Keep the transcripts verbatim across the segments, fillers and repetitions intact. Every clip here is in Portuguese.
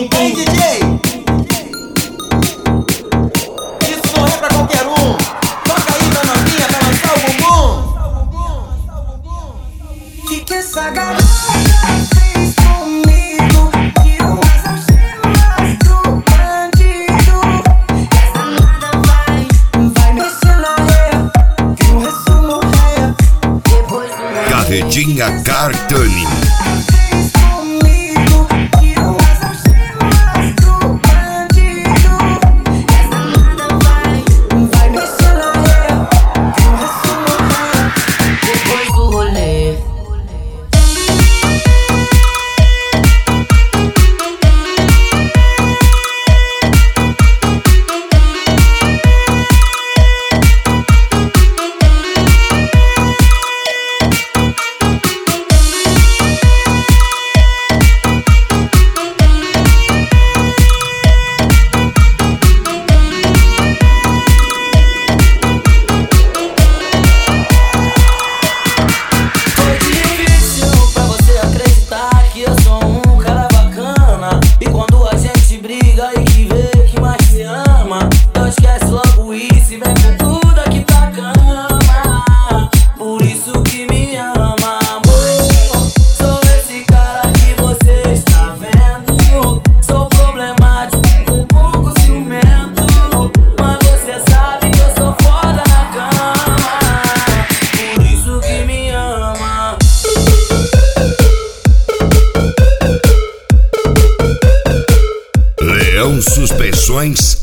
bumbum. Ei, D J, isso não é pra qualquer um. Toca aí na novinha pra lançar o bumbum. Fique essa garota fez comigo, que o azar chama do bandido. Essa nada vai, vai mexer na ré, que o resto morrer depois do Carretinha Cartani. Suspensões.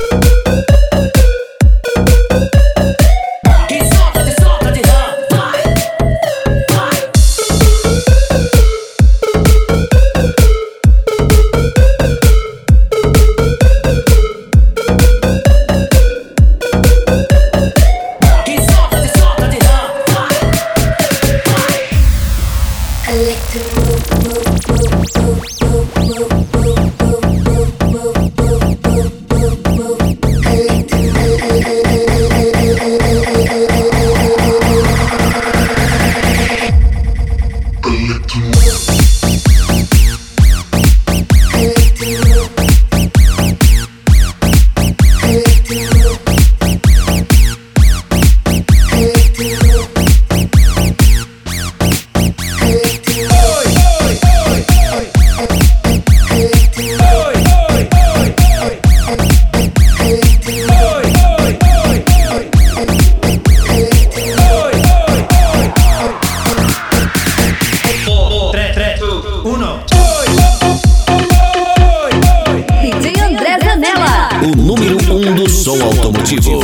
O número um do som automotivo.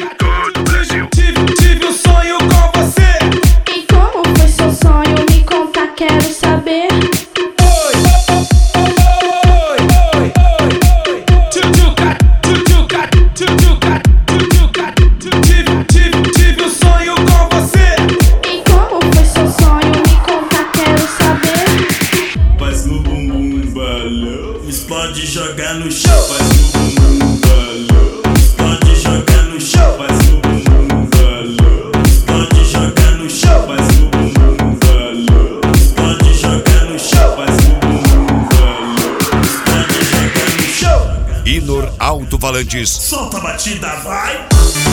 Tive, tive um sonho com você. E como foi seu sonho? Me conta, quero saber. Oi, oi, oi, oi. Tchutchuca, tchutchuca, tchutchuca, tchutchuca. Tive, tive, tive um sonho com você. E como foi seu sonho? Me conta, quero saber. Faz no bumbum balão, explode, joga no chão. Faz no bumbum balão, explode, joga no chão. Faz no bumbum balão, explode, joga no chão. Faz no bumbum balão, explode, joga no chão. Faz no bumbum balão, explode, joga no chão. Inor Alto-Falantes. Solta a batida, vai.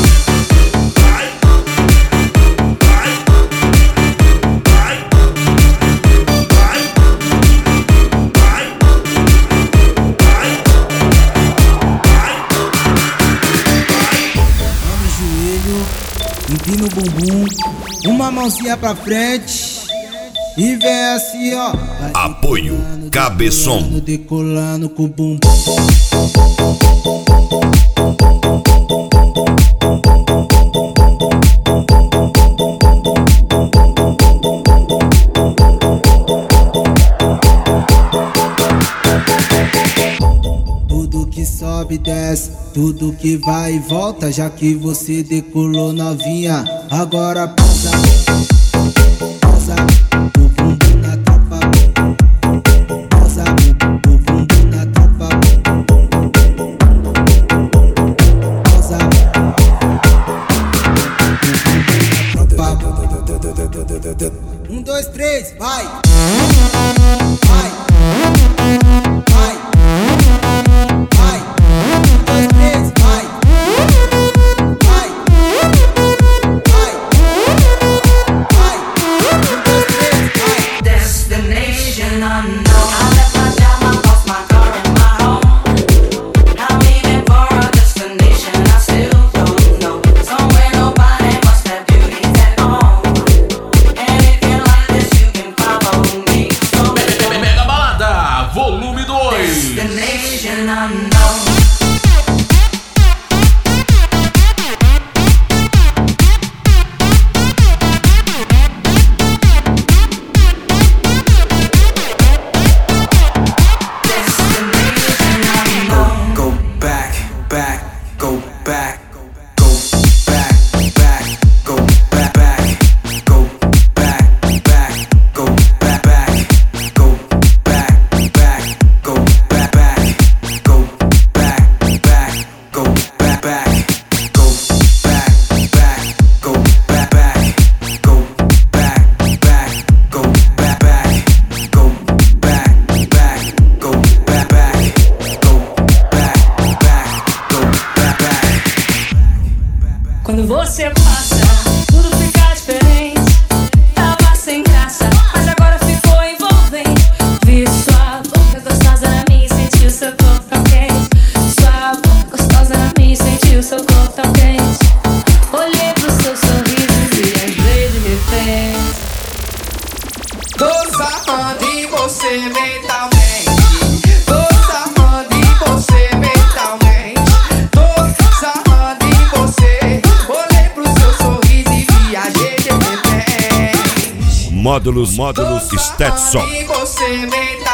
Empina o bumbum, uma mãozinha pra frente e vem assim, ó. Vai Apoio decolando, Cabeção. decolando, decolando com o bumbum. Tudo que sobe e desce, tudo que vai e volta, já que você decolou novinha. Agora pisa, pisa, o bumbum na tropa. Pisa, o bumbum na tropa. Pisa, o bumbum na tropa. Um, dois, três, vai! Vai! Vai! sarrando em você mentalmente. Tô sarrando em você mentalmente. Tô sarrando em você. Olhei pro seu sorriso e viajei de repente. Módulos, módulos, Stetson. Tô sarrando em você mentalmente.